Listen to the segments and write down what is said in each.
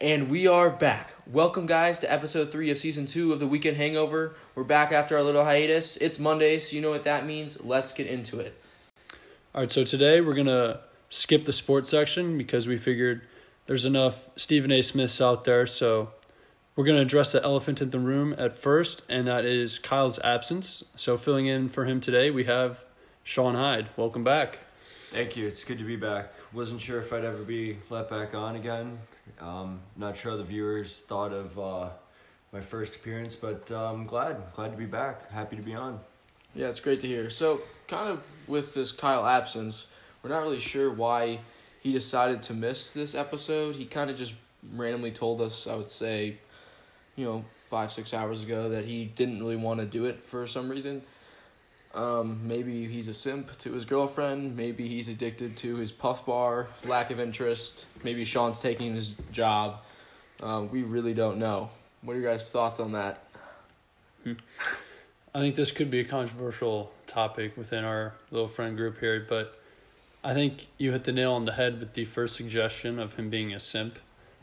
And we are back. Welcome, guys, to episode 3 of season 2 of the Weekend Hangover. We're back after our little hiatus. It's Monday, so you know what that means. Let's get into it. All right, so today we're going to skip the sports section because we figured there's enough Stephen A. Smiths out there. So we're going to address the elephant in the room at first, and that is Kyle's absence. So filling in for him today, we have Sean Hyde. Welcome back. Thank you. It's good to be back. Wasn't sure if I'd ever be let back on again. Not sure how the viewers thought of my first appearance, but I'm glad to be back. Happy to be on. Yeah, it's great to hear. So, kind of with this Kyle absence, we're not really sure why he decided to miss this episode. He kind of just randomly told us, I would say, 5-6 hours ago that he didn't really want to do it for some reason. Maybe he's a simp to his girlfriend. Maybe he's addicted to his puff bar, lack of interest. Maybe Sean's taking his job. We really don't know. What are your guys' thoughts on that? I think this could be a controversial topic within our little friend group here, but I think you hit the nail on the head with the first suggestion of him being a simp.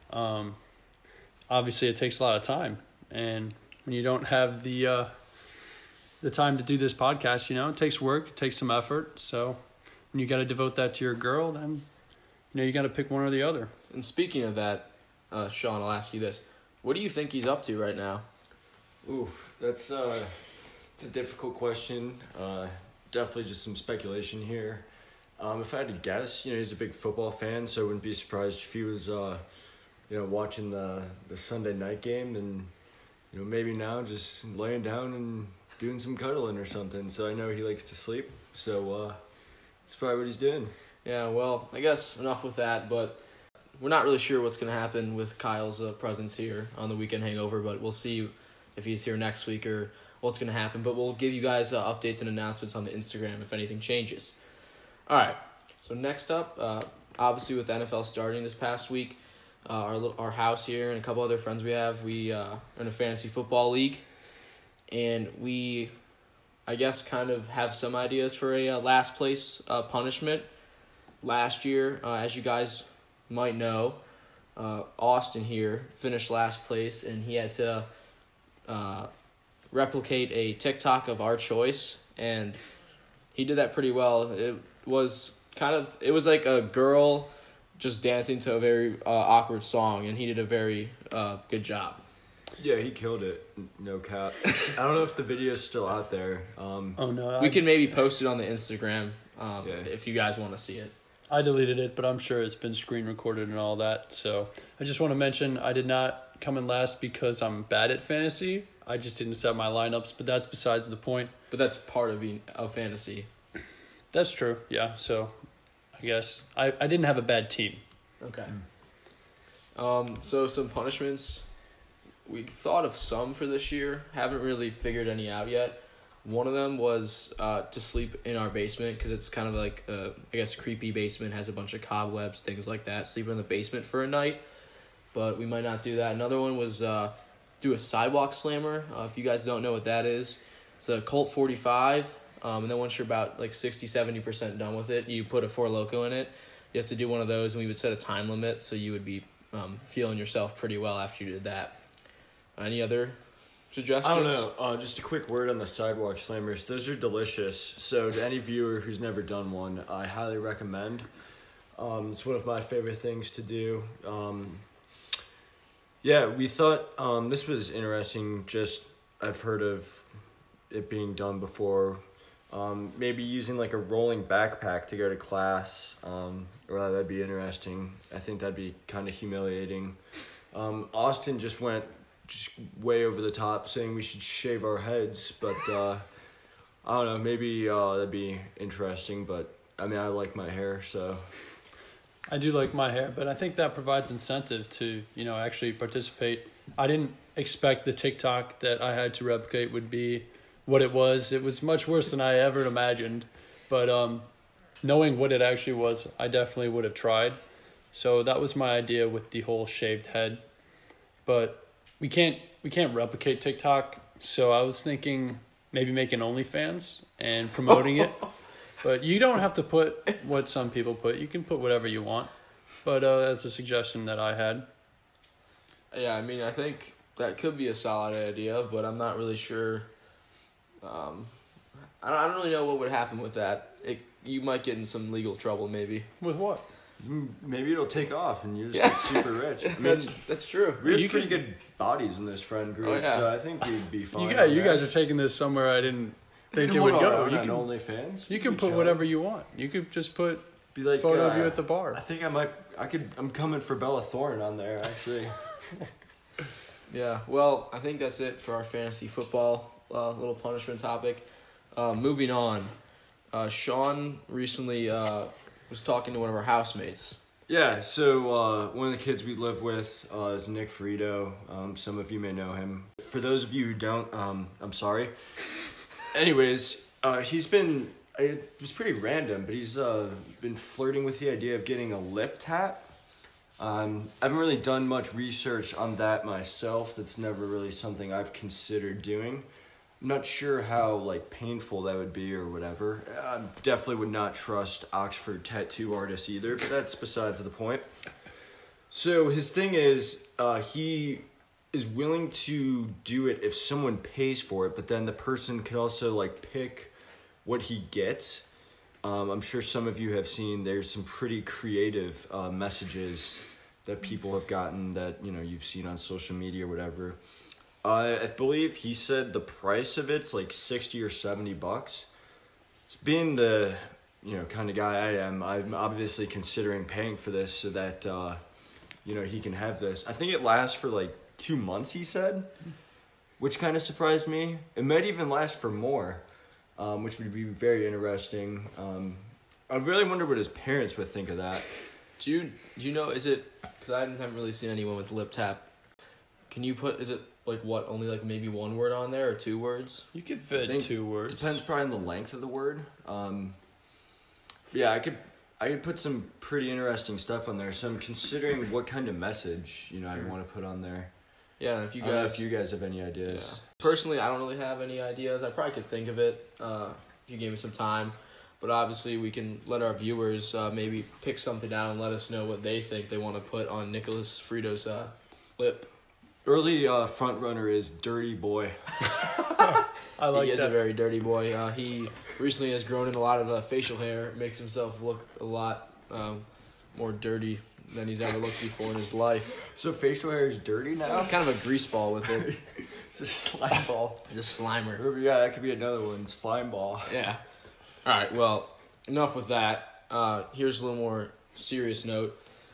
Obviously, it takes a lot of time, and when you don't have the time to do this podcast, it takes work, it takes some effort. So when you got to devote that to your girl, then you got to pick one or the other. And speaking of that, Sean, I'll ask you this: what do you think he's up to right now? Ooh, that's it's a difficult question. Definitely just some speculation here. If I had to guess, he's a big football fan, so I wouldn't be surprised if he was watching the Sunday night game, and maybe now just laying down and doing some cuddling or something. So I know he likes to sleep, so that's probably what he's doing. Yeah, well, I guess enough with that, but we're not really sure what's going to happen with Kyle's presence here on the Weekend Hangover, but we'll see if he's here next week or what's going to happen. But we'll give you guys updates and announcements on the Instagram if anything changes. All right, so next up, obviously with the NFL starting this past week, our house here and a couple other friends we have, we are in a fantasy football league. And we, I guess, kind of have some ideas for a last place punishment. Last year, as you guys might know, Austin here finished last place, and he had to replicate a TikTok of our choice, and he did that pretty well. It was like a girl just dancing to a very awkward song, and he did a very good job. Yeah, he killed it. No cap. I don't know if the video is still out there. We can maybe post it on the Instagram if you guys want to see it. I deleted it, but I'm sure it's been screen recorded and all that. So I just want to mention I did not come in last because I'm bad at fantasy. I just didn't set my lineups, but that's besides the point. But that's part of fantasy. That's true, yeah. So I guess I didn't have a bad team. Okay. So some punishments. We thought of some for this year. Haven't really figured any out yet. One of them was to sleep in our basement because it's kind of like creepy basement, has a bunch of cobwebs, things like that. Sleep in the basement for a night, but we might not do that. Another one was do a sidewalk slammer. If you guys don't know what that is, it's a Colt 45. And then once you're about 60-70% done with it, you put a Four Loko in it. You have to do one of those, and we would set a time limit so you would be feeling yourself pretty well after you did that. Any other suggestions? I don't know. Just a quick word on the sidewalk slammers. Those are delicious. So to any viewer who's never done one, I highly recommend. It's one of my favorite things to do. We thought this was interesting. Just I've heard of it being done before. Maybe using a rolling backpack to go to class. Or that'd be interesting. I think that'd be kind of humiliating. Austin just went way over the top saying we should shave our heads, but I don't know, maybe that'd be interesting, but I mean, I like my hair, so. I do like my hair, but I think that provides incentive to, actually participate. I didn't expect the TikTok that I had to replicate would be what it was. It was much worse than I ever imagined, but knowing what it actually was, I definitely would have tried. So that was my idea with the whole shaved head, but we can't replicate TikTok, so I was thinking maybe making OnlyFans and promoting it. But you don't have to put what some people put. You can put whatever you want. But that's a suggestion that I had. Yeah, I mean, I think that could be a solid idea, but I'm not really sure. I don't really know what would happen with that. You might get in some legal trouble, maybe. With what? Maybe it'll take off and you just Yeah. get super rich. I mean, That's true. we have pretty good bodies in this friend group, Oh, yeah. so I think we'd be fine. You guys are taking this somewhere I didn't think it would go. You on can, OnlyFans. you can put whatever you want. You could just put Be like, photo of you at the bar. I think I'm coming for Bella Thorne on there, actually. Yeah, well, I think that's it for our fantasy football little punishment topic. Moving on, Sean recently was talking to one of our housemates. Yeah, so one of the kids we live with is Nick Frito. Some of you may know him. For those of you who don't, I'm sorry. Anyways, it was pretty random, but he's been flirting with the idea of getting a lip tap. I haven't really done much research on that myself. That's never really something I've considered doing. I'm not sure how painful that would be or whatever. I definitely would not trust Oxford tattoo artists either, but that's besides the point. So his thing is, he is willing to do it if someone pays for it, but then the person could also pick what he gets. I'm sure some of you have seen there's some pretty creative messages that people have gotten that you've seen on social media or whatever. I believe he said the price of it's $60 or $70. Being the kind of guy I am, I'm obviously considering paying for this so that he can have this. I think it lasts for 2 months, he said, which kind of surprised me. It might even last for more, which would be very interesting. I really wonder what his parents would think of that. Do you know, is it, because I haven't really seen anyone with lip tap, can you put, is it only maybe one word on there or 2 words? You could fit 2 words. Depends probably on the length of the word. Yeah, I could put some pretty interesting stuff on there. So I'm considering what kind of message I'd want to put on there. Yeah, if you I don't know guys, if you guys have any ideas. Yeah. Personally, I don't really have any ideas. I probably could think of it if you gave me some time. But obviously, we can let our viewers maybe pick something out and let us know what they think they want to put on Nicholas Frito's lip. Early front runner is Dirty Boy. I like He is that. a very dirty boy. He recently has grown in a lot of facial hair. Makes himself look a lot more dirty than he's ever looked before in his life. So facial hair is dirty now? Kind of a grease ball with it. It's a slime ball. He's a slimer. Or, yeah, that could be another one. Slime ball. Yeah. All right, well, enough with that. Here's a little more serious note.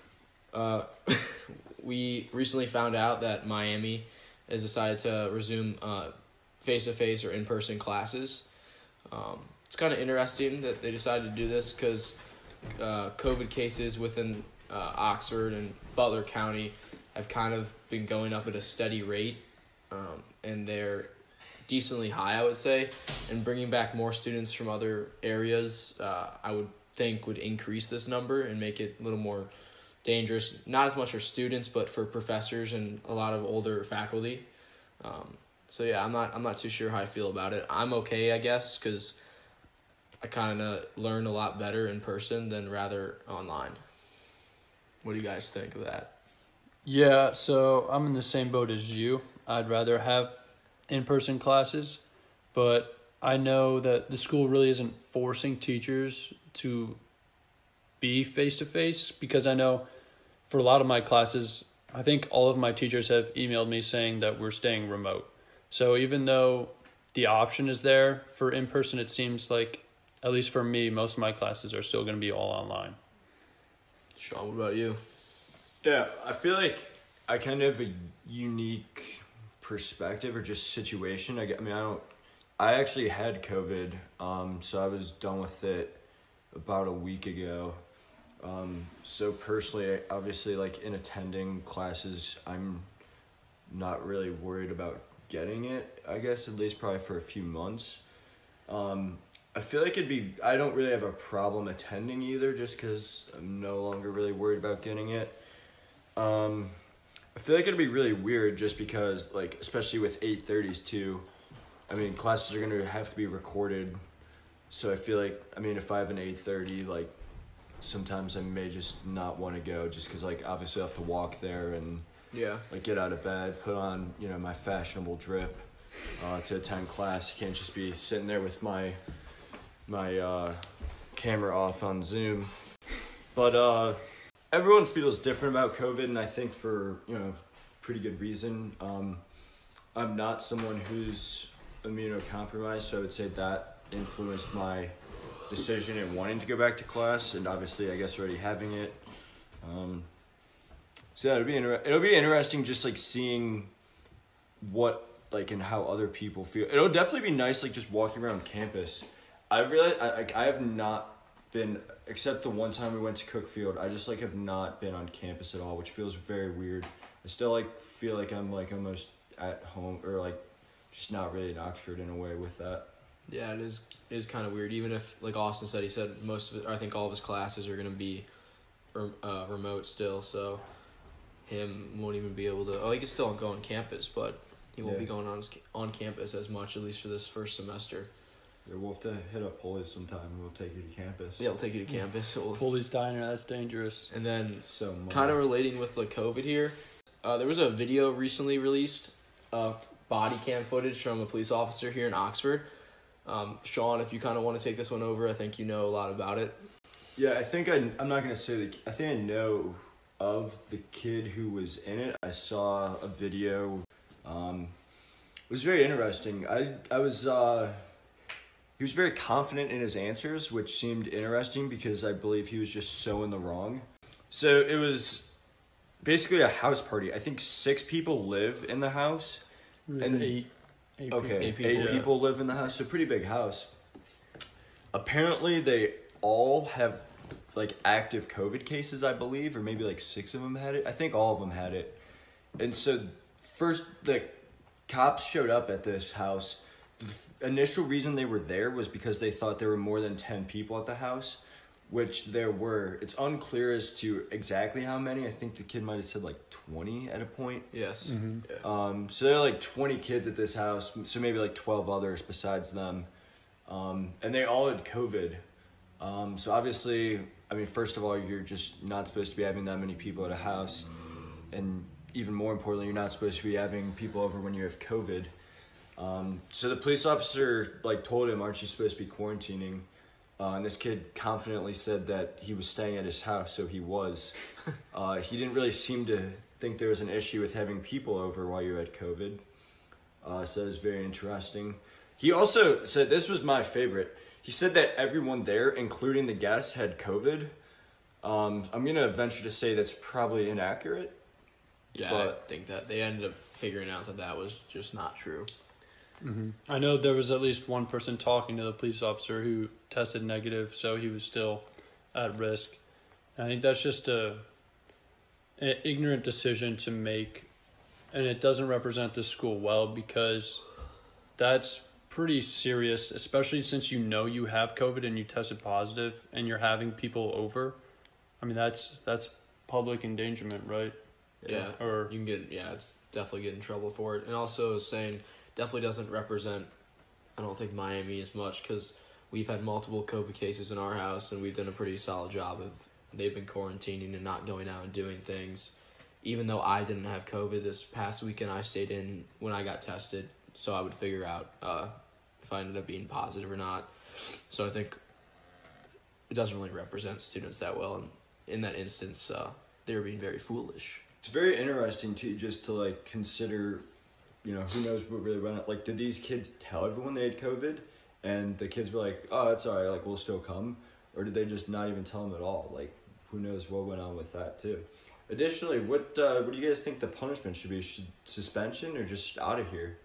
We recently found out that Miami has decided to resume face-to-face or in-person classes. It's kind of interesting that they decided to do this because COVID cases within Oxford and Butler County have kind of been going up at a steady rate, and they're decently high, I would say, and bringing back more students from other areas, I would think would increase this number and make it a little more dangerous, not as much for students, but for professors and a lot of older faculty. So yeah, I'm not too sure how I feel about it. I'm okay, I guess, because I kind of learn a lot better in person than rather online. What do you guys think of that? Yeah, so I'm in the same boat as you. I'd rather have in-person classes, but I know that the school really isn't forcing teachers to be face-to-face, because I know for a lot of my classes, I think all of my teachers have emailed me saying that we're staying remote. So even though the option is there for in-person, it seems like, at least for me, most of my classes are still going to be all online. Sean, what about you? Yeah, I feel like I kind of have a unique perspective or just situation. I actually had COVID, so I was done with it about a week ago. So personally, obviously, in attending classes, I'm not really worried about getting it, I guess, at least probably for a few months. I feel like I don't really have a problem attending either, just because I'm no longer really worried about getting it. I feel like it'd be really weird just because, especially with 8:30s too, classes are going to have to be recorded. So I feel like, if I have an 8:30, sometimes I may just not want to go just because, obviously I have to walk there and Yeah. Like get out of bed, put on, my fashionable drip to attend class. You can't just be sitting there with my camera off on Zoom. But everyone feels different about COVID, and I think for, pretty good reason. I'm not someone who's immunocompromised, so I would say that influenced my decision in wanting to go back to class, and obviously I guess already having it. So yeah, it'll be interesting just like seeing what like and how other people feel. It'll definitely be nice like just walking around campus. I've realized I have not been, except the one time we went to Cookfield, I just like have not been on campus at all, which feels very weird. I still like feel like I'm like almost at home, or like just not really in Oxford in a way with that. Yeah, it is kind of weird. Even if, like Austin said, he said most of it, I think all of his classes are going to be remote still, so him won't even be able to, he can still go on campus, but he won't be going on campus as much, at least for this first semester. Yeah, we'll have to hit up Police sometime. We'll take you to campus. Yeah, we'll take you to campus. Police Diner, that's dangerous. And then, so kind of relating with the COVID here, there was a video recently released of body cam footage from a police officer here in Oxford. Sean, if you kind of want to take this one over, I think you know a lot about it. Yeah, I think I'm not going to say I think I know of the kid who was in it. I saw a video. It was very interesting. I was he was very confident in his answers, which seemed interesting because I believe he was just so in the wrong. So it was basically a house party. I think 6 people live in the house. It was eight people live in the house. So pretty big house. Apparently they all have like active COVID cases, I believe, or maybe like 6 of them had it. I think all of them had it. And so first the cops showed up at this house. The initial reason they were there was because they thought there were more than 10 people at the house, which there were. It's unclear as to exactly how many. I think the kid might have said like 20 at a point. Yes. Mm-hmm. Yeah. So there are like 20 kids at this house, so maybe like 12 others besides them. And they all had COVID. So obviously, I mean, first of all, you're just not supposed to be having that many people at a house. And even more importantly, you're not supposed to be having people over when you have COVID. So the police officer like told him, "Aren't you supposed to be quarantining?" And this kid confidently said that he was staying at his house, so he was. He didn't really seem to think there was an issue with having people over while you had COVID. So it was very interesting. He also said, this was my favorite, he said that everyone there, including the guests, had COVID. I'm going to venture to say that's probably inaccurate. Yeah, but I think that they ended up figuring out that was just not true. Mm-hmm. I know there was at least one person talking to the police officer who tested negative, so he was still at risk. And I think that's just an ignorant decision to make, and it doesn't represent the school well, because that's pretty serious, especially since you know you have COVID and you tested positive and you're having people over. I mean, that's public endangerment, right? Yeah, Or you can it's definitely get in trouble for it. And also saying definitely doesn't represent, I don't think, Miami as much, because we've had multiple COVID cases in our house and we've done a pretty solid job of, they've been quarantining and not going out and doing things. Even though I didn't have COVID this past weekend, I stayed in when I got tested, so I would figure out if I ended up being positive or not. So I think it doesn't really represent students that well, and in that instance, they were being very foolish. It's very interesting too, just to like consider, who knows what really went on. Like, did these kids tell everyone they had COVID, and the kids were like, "Oh, it's all right, like we'll still come," or did they just not even tell them at all? Like, who knows what went on with that too. Additionally, what do you guys think the punishment should be? Suspension or just out of here?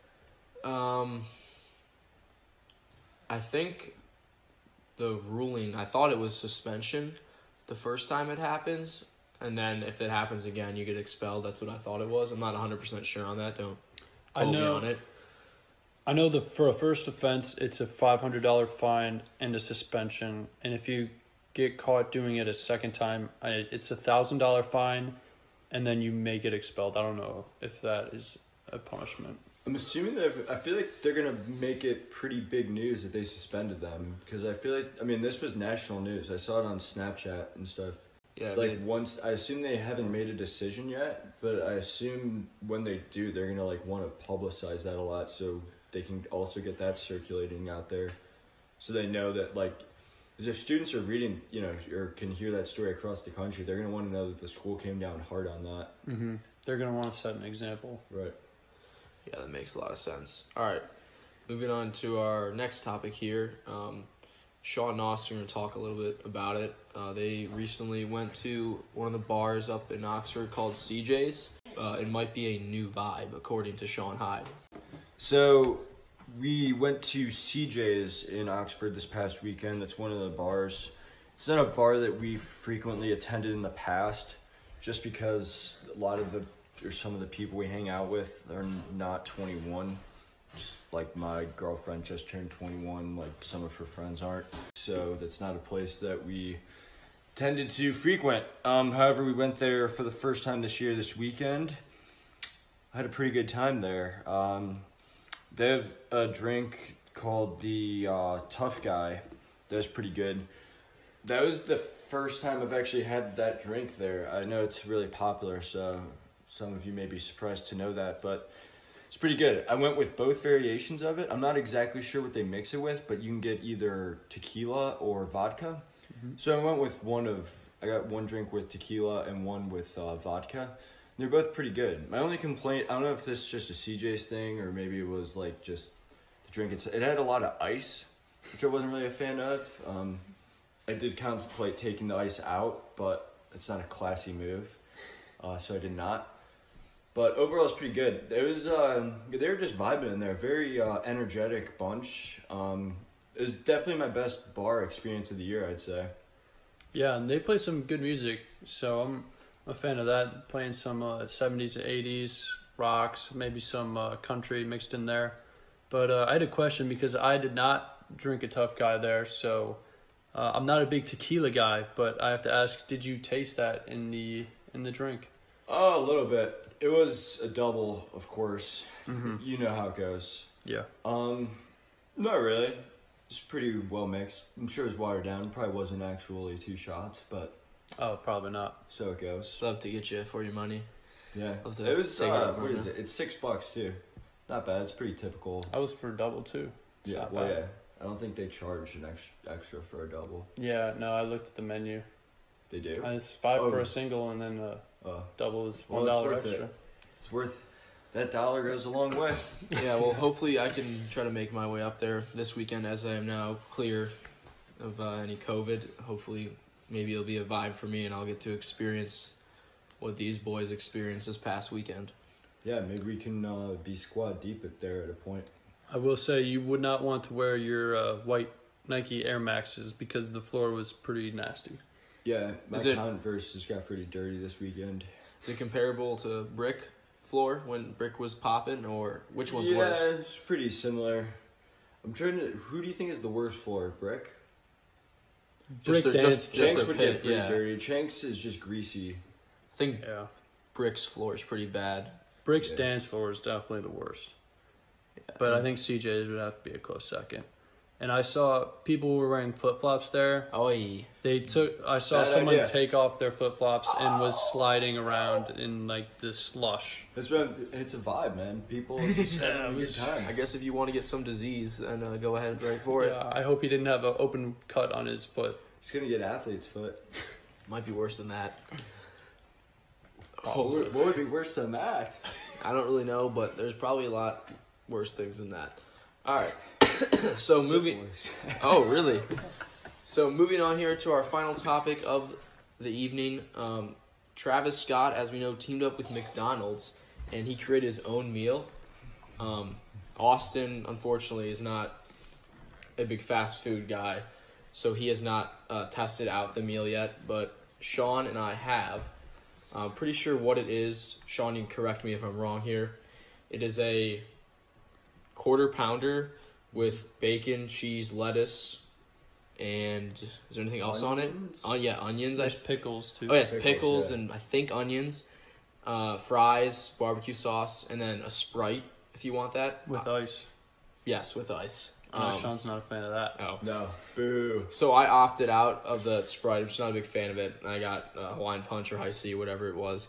I think the ruling, I thought it was suspension the first time it happens, and then if it happens again, you get expelled. That's what I thought it was. I'm not 100% sure on that. Don't hold me on it. I know for a first offense, it's a $500 fine and a suspension, and if you get caught doing it a second time, it's $1,000 fine, and then you may get expelled. I don't know if that is a punishment. I'm assuming that I feel like they're gonna make it pretty big news that they suspended them, because I feel like, I mean, this was national news. I saw it on Snapchat and stuff. Yeah, like once I assume they haven't made a decision yet, but I assume when they do, they're gonna like want to publicize that a lot so they can also get that circulating out there, so they know that like, because if students are reading, you know, or can hear that story across the country, they're gonna want to know that the school came down hard on that. Mm-hmm. They're gonna want to set an example. Right. Yeah, that makes a lot of sense. All right, moving on to our next topic here. Sean and Austin are going to talk a little bit about it. They recently went to one of the bars up in Oxford called CJ's. It might be a new vibe, according to Sean Hyde. So we went to CJ's in Oxford this past weekend. That's one of the bars. It's not a bar that we frequently attended in the past, just because a lot of some of the people we hang out with are not 21. Just like my girlfriend just turned 21, like some of her friends aren't. So that's not a place that we tended to frequent. However, we went there for the first time this weekend. I had a pretty good time there. They have a drink called the Tough Guy. That was pretty good. That was the first time I've actually had that drink there. I know it's really popular, so some of you may be surprised to know that, but it's pretty good. I went with both variations of it. I'm not exactly sure what they mix it with, but you can get either tequila or vodka. Mm-hmm. So I went with I got one drink with tequila and one with vodka. They're both pretty good. My only complaint, I don't know if this is just a CJ's thing or maybe it was like just the drink. It had a lot of ice, which I wasn't really a fan of. I did contemplate taking the ice out, but it's not a classy move, so I did not. But overall, it's pretty good. It was they were just vibing in there. Very energetic bunch. It was definitely my best bar experience of the year, I'd say. Yeah, and they play some good music, so I'm a fan of that. Playing some 70s and 80s rocks, maybe some country mixed in there. But I had a question because I did not drink a Tough Guy there, so I'm not a big tequila guy. But I have to ask, did you taste that in the drink? Oh, a little bit. It was a double, of course. Mm-hmm. You know how it goes. Yeah. Not really. It's pretty well mixed. I'm sure it was watered down. It probably wasn't actually 2 shots, but Oh, probably not. so it goes. Love to get you for your money. Yeah. Love to It was take it up what right is now. it? It's $6 too. Not bad. It's pretty typical. I was for double too. It's Yeah. not Well, bad. yeah. I don't think they charge an extra for a double. Yeah, no, I looked at the menu. They do. And it's $5 for Oh. a single, and then Oh, double is Well, $1 it's worth extra. it. It's worth. That dollar goes a long way. Yeah, well, hopefully I can try to make my way up there this weekend as I am now clear of any COVID. Hopefully, maybe it'll be a vibe for me and I'll get to experience what these boys experienced this past weekend. Yeah, maybe we can be squad deep there at a point. I will say you would not want to wear your white Nike Air Maxes because the floor was pretty nasty. Yeah, my Is it- Converse just got pretty dirty this weekend. Is it comparable to brick floor when brick was popping, or which one's Yeah, worse? it's pretty similar. I'm trying to. Who do you think is the worst floor? Brick? Just Brick their- dance just floor. Shanks their would pit, get pretty yeah. dirty. Shanks is just greasy. I think Yeah. brick's floor is pretty bad. Brick's Yeah. dance floor is definitely the worst. Yeah. But I think CJ's would have to be a close second. And I saw people were wearing flip-flops there. Oi. I saw Bad someone idea. take off their flip-flops and was sliding around in like the slush. That's what it's a vibe, man. People are just having a it good was- time. I guess if you want to get some disease, and go ahead right for it. Yeah, I hope he didn't have an open cut on his foot. He's gonna get athlete's foot. Might be worse than that. What would be worse than that? I don't really know, but there's probably a lot worse things than that. All right. So moving. Syphilis. Oh, really? So moving on here to our final topic of the evening. Travis Scott, as we know, teamed up with McDonald's, and he created his own meal. Austin, unfortunately, is not a big fast food guy, so he has not tested out the meal yet, but Sean and I have. I'm pretty sure what it is. Sean, you can correct me if I'm wrong here. It is a quarter pounder with bacon, cheese, lettuce, and is there anything else on it? Onions? Yeah, onions. There's pickles too. Oh, yes, Pickles, pickles yeah. and I think onions, fries, barbecue sauce, and then a Sprite if you want that. With ice. Yes, with ice. Sean's not a fan of that. Oh. No. Boo. So I opted out of the Sprite. I'm just not a big fan of it. I got Hawaiian Punch or High C, whatever it was.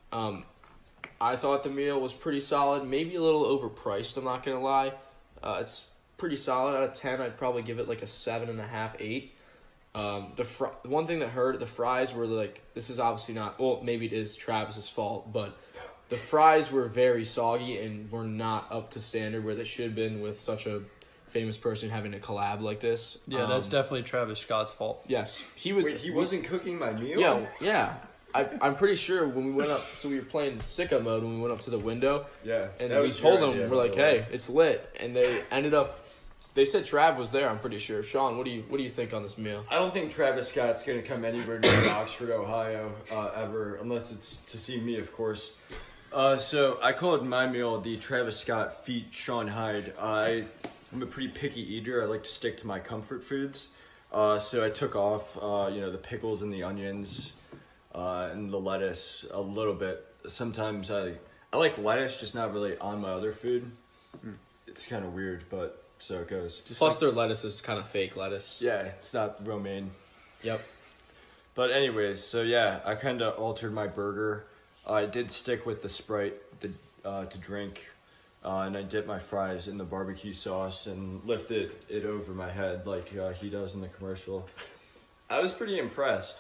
I thought the meal was pretty solid, maybe a little overpriced, I'm not going to lie. It's pretty solid. Out of 10, I'd probably give it like a 7.5, 8. The one thing that hurt, the fries were like, this is obviously not, well, maybe it is Travis's fault, but the fries were very soggy and were not up to standard where they should have been with such a famous person having a collab like this. Yeah, that's definitely Travis Scott's fault. Yes, he was. Wait, he wasn't cooking my meal? Yeah. I'm pretty sure when we went up, so we were playing sicko mode when we went up to the window. Yeah. And we told them, we're like, hey, it's lit. And they ended up, they said Trav was there, I'm pretty sure. Sean, what do you think on this meal? I don't think Travis Scott's going to come anywhere near Oxford, Ohio, ever, unless it's to see me, of course. So I called my meal the Travis Scott Feet Sean Hyde. I'm a pretty picky eater. I like to stick to my comfort foods. So I took off, the pickles and the onions and the lettuce a little bit. Sometimes I like lettuce, just not really on my other food. It's kind of weird, but so it goes. Plus their lettuce is kind of fake lettuce. Yeah, it's not romaine. Yep. But anyways, so yeah, I kind of altered my burger. I did stick with the Sprite to drink, and I dipped my fries in the barbecue sauce and lifted it over my head like he does in the commercial. I was pretty impressed.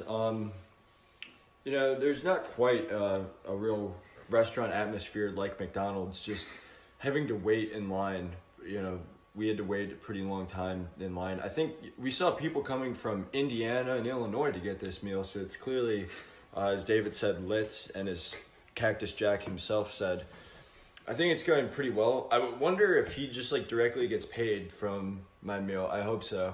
There's not quite a real restaurant atmosphere like McDonald's. Just having to wait in line, we had to wait a pretty long time in line. I think we saw people coming from Indiana and Illinois to get this meal, so it's clearly, as David said, lit, and as Cactus Jack himself said, I think it's going pretty well. I would wonder if he just directly gets paid from my meal. I hope so.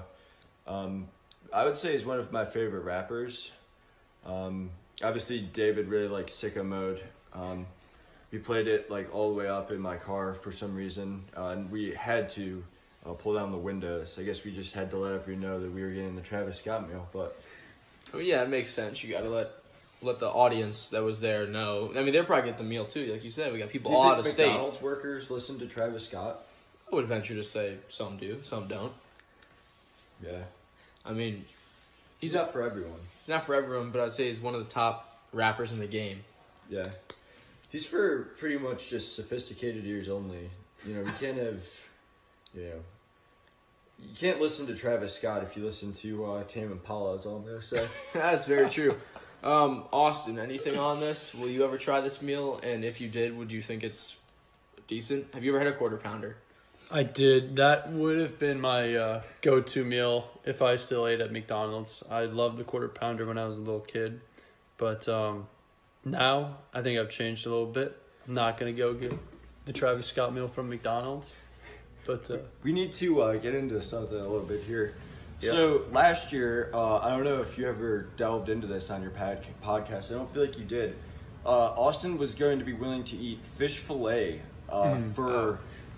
I would say he's one of my favorite rappers. Obviously, David really likes Sicko Mode. We played it all the way up in my car for some reason, and we had to pull down the windows. I guess we just had to let everyone know that we were getting the Travis Scott meal. But yeah, it makes sense. You got to let the audience that was there know. I mean, they're probably getting the meal too. Like you said, we got people all out of state. McDonald's workers listen to Travis Scott? I would venture to say some do, some don't. Yeah. I mean, he's not for everyone. He's not for everyone, but I'd say he's one of the top rappers in the game. Yeah. He's for pretty much just sophisticated ears only. We can't have, you can't listen to Travis Scott if you listen to Tame Impala, is all I'm going to say. That's very true. Austin, anything on this? Will you ever try this meal? And if you did, would you think it's decent? Have you ever had a quarter pounder? I did. That would have been my go-to meal if I still ate at McDonald's. I loved the quarter pounder when I was a little kid. But now I think I've changed a little bit. I'm not going to go get the Travis Scott meal from McDonald's. But we need to get into something a little bit here. Yep. So last year, I don't know if you ever delved into this on your podcast. I don't feel like you did. Austin was going to be willing to eat fish fillet for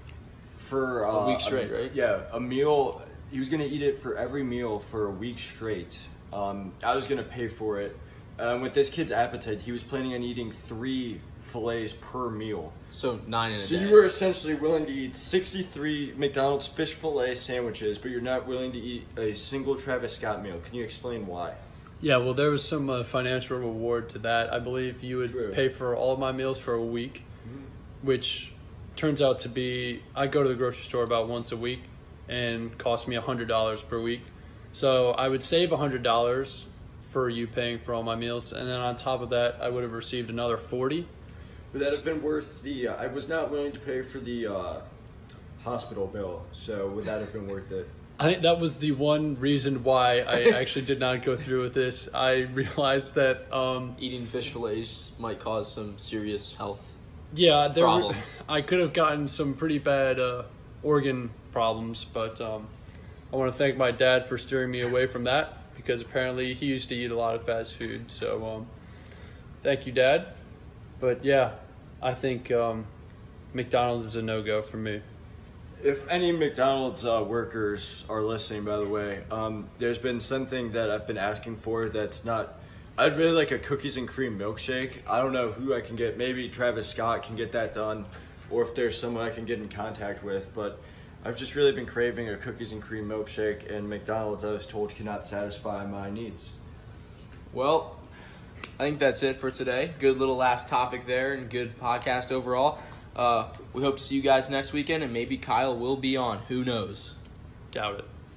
a week straight, right? Yeah, a meal. He was going to eat it for every meal for a week straight. I was going to pay for it. With this kid's appetite, he was planning on eating 3 fillets per meal. So 9 in a day. So you were essentially willing to eat 63 McDonald's fish fillet sandwiches, but you're not willing to eat a single Travis Scott meal. Can you explain why? yeah, well, there was some financial reward to that. I believe you would pay for all of my meals for a week, which turns out to be, I go to the grocery store about once a week and cost me $100 per week. So I would save $100 for you paying for all my meals, and then on top of that, I would have received another $40. Would that have been worth the? I was not willing to pay for the hospital bill, so would that have been worth it? I think that was the one reason why I actually did not go through with this. I realized that eating fish fillets might cause some serious health problems. I could have gotten some pretty bad organ problems, but I want to thank my dad for steering me away from that, because apparently he used to eat a lot of fast food. So thank you, Dad. But yeah, I think McDonald's is a no-go for me. If any McDonald's workers are listening, by the way, there's been something that I've been asking for that's not... I'd really like a cookies and cream milkshake. I don't know who I can get. Maybe Travis Scott can get that done, or if there's someone I can get in contact with. But I've just really been craving a cookies and cream milkshake, and McDonald's, I was told, cannot satisfy my needs. Well, I think that's it for today. Good little last topic there and good podcast overall. We hope to see you guys next weekend, and maybe Kyle will be on. Who knows? Doubt it.